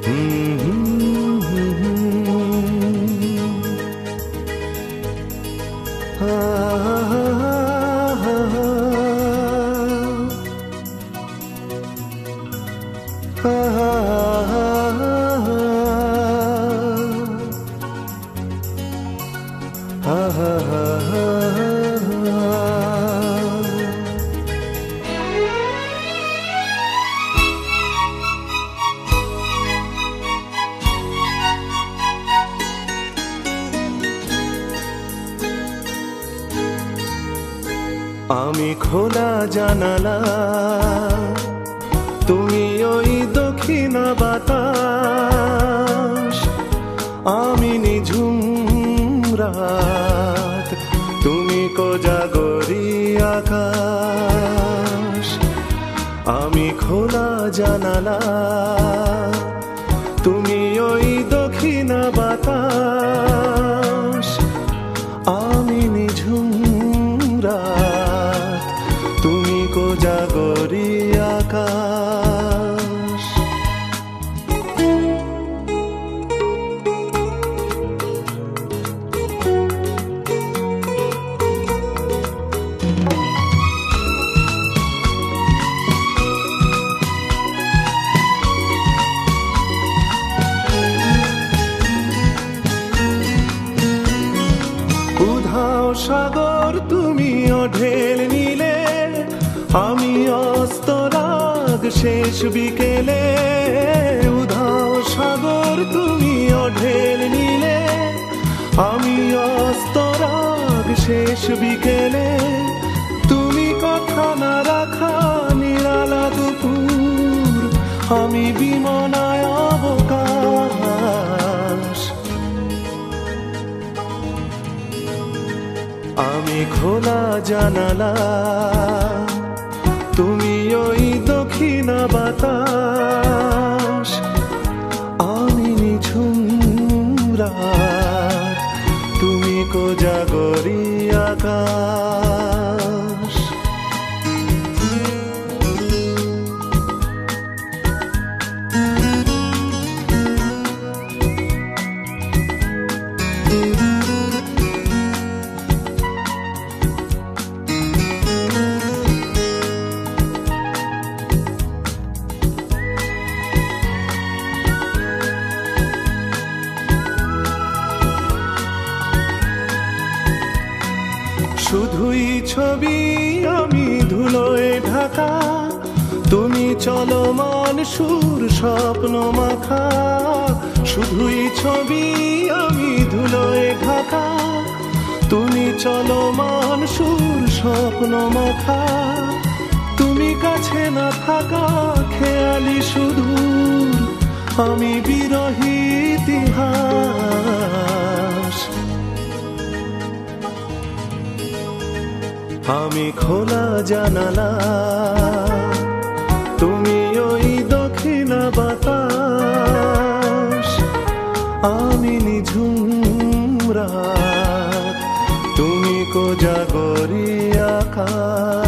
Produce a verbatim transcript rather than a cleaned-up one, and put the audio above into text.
আমি খোলা জানালা, তুমি ওই দক্ষিণ বাতাস, আমি নিঝুম রাত, তুমি কোজাগরি আকাশ। আমি খোলা জানালা, তুমি ওই দক্ষিণ বাতাস, আমি নিঝুম রাত, তুমি কোজাগরি আকাশ। উধাও সাগর তুমি ঢেল নিলে, আমি অস্তরাগ শেষ বিকেলে। উধাও সাগর তুমি ঢেল নিলে, আমি অস্তরাগ শেষ বিকেলে। তুমি কথা না রাখা নিরালা দুপুর, আমি বিমনায় অবকাশ। আমি খোলা জানালা, তুমি ওই দক্ষিণ বাতাস, আমি নিঝুম রাত, তুমি কোজাগরি আকাশ। শুধুই ছবি আমি ধুলোয় ঢাকা, তুমি চলমান সুর স্বপ্ন মাখা। শুধুই ছবি আমি ধুলোয় ঢাকা, তুমি চলমান সুর স্বপ্ন মাখা। তুমি কাছে না থাকা খেয়ালি সুদূর, আমি বিরহী ইতিহাস। আমি খোলা জানালা, তুমি ওই দক্ষিণ বাতাস, আমি নিঝুম রাত, তুমি কোজাগরি আকাশ।